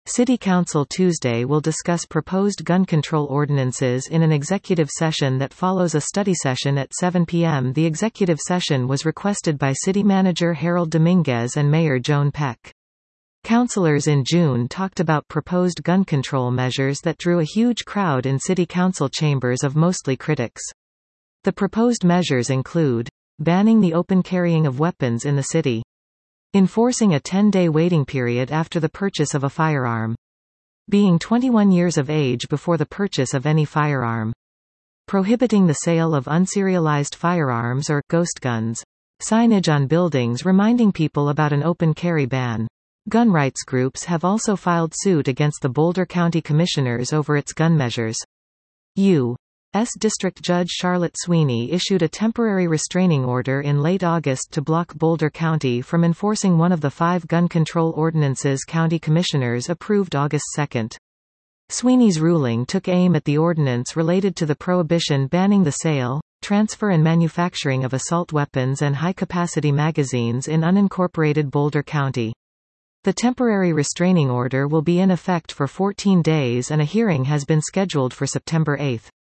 City Council Tuesday will discuss proposed gun control ordinances in an executive session that follows a study session at 7 p.m. The executive session was requested by City Manager Harold Dominguez and Mayor Joan Peck. Councilors in June talked about proposed gun control measures that drew a huge crowd in City Council chambers of mostly critics. The proposed measures include banning the open carrying of weapons in the city, enforcing a 10-day waiting period after the purchase of a firearm, being 21 years of age before the purchase of any firearm, prohibiting the sale of unserialized firearms or ghost guns, signage on buildings reminding people about an open carry ban. Gun rights groups have also filed suit against the Boulder County Commissioners over its gun measures. U.S. District Judge Charlotte Sweeney issued a temporary restraining order in late August to block Boulder County from enforcing one of the 5 gun control ordinances county commissioners approved August 2. Sweeney's ruling took aim at the ordinance related to the prohibition banning the sale, transfer and manufacturing of assault weapons and high-capacity magazines in unincorporated Boulder County. The temporary restraining order will be in effect for 14 days and a hearing has been scheduled for September 8.